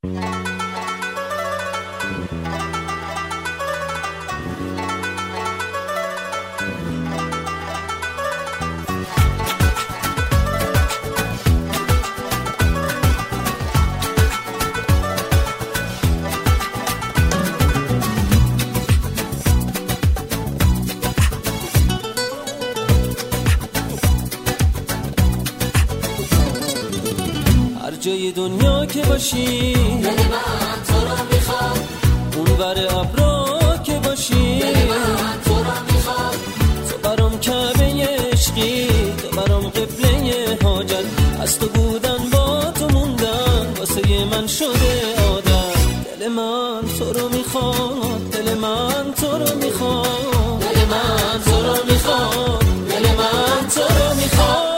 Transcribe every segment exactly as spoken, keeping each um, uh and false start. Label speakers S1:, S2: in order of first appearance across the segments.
S1: جای دنیا که باشی دل من تو رو میخواد، اون ور ابرا که باشی دل من تو رو میخواد، تو برام کعبه عشقی، تو برام قبله حاجت، از تو بودن با تو موندن واسه من شده عادت. دل من تو رو میخواد، دل من تو رو میخواد، دل من تو رو میخواد، دل من تو رو میخواد.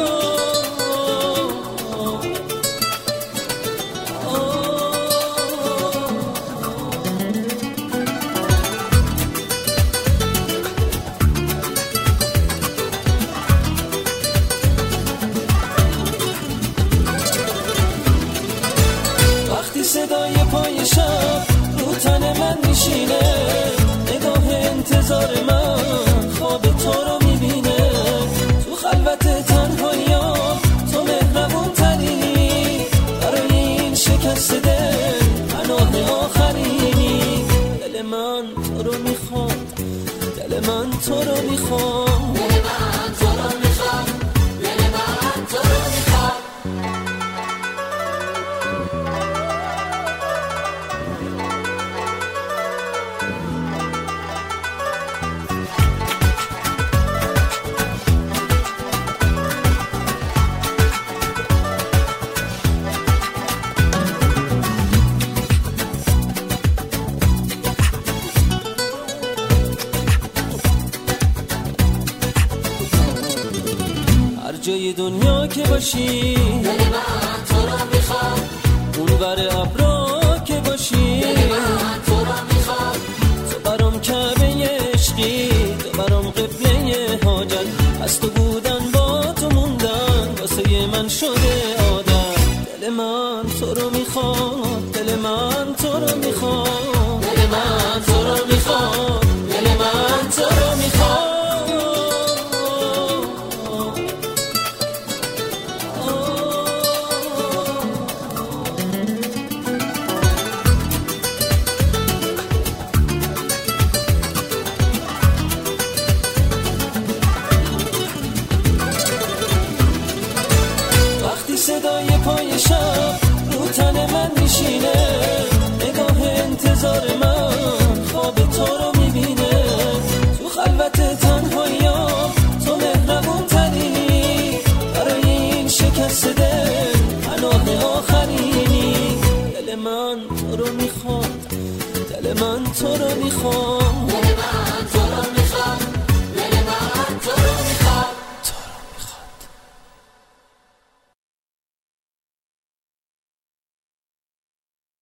S1: صدای پای شب رو تن من میشینه، نگاه انتظار من خواب تو رو میبینه، تو خلوت تنهایی‌ها تو مهربون ترینی، برای این شکست دل پناه آخرینی. دل من تو رو میخواد، دل من تو رو میخواد، دل من تو رو میخواد، دل من تو رو میخواد. جای دنیا که باشی دل من تو رو میخواد، اون ور ابرا که باشی دل من تو رو میخواد، تو برام کعبه عشقی، تو برام قبله حاجت، از تو بودن با تو موندن واسه من شده عادت. دل من تو رو میخواد، دل من تو رو میخواد، دل من تو رو میخواد، دل من تو رو میخواد. صدای پای شب رو تن من میشینه، نگاه انتظار من خواب تو رو میبینه، تو خلوت تنهایی‌ها تو مهربون ترینی، برای این شکست دل پناه آخرینی. دل من تو رو میخواد، دل من تو رو میخواد.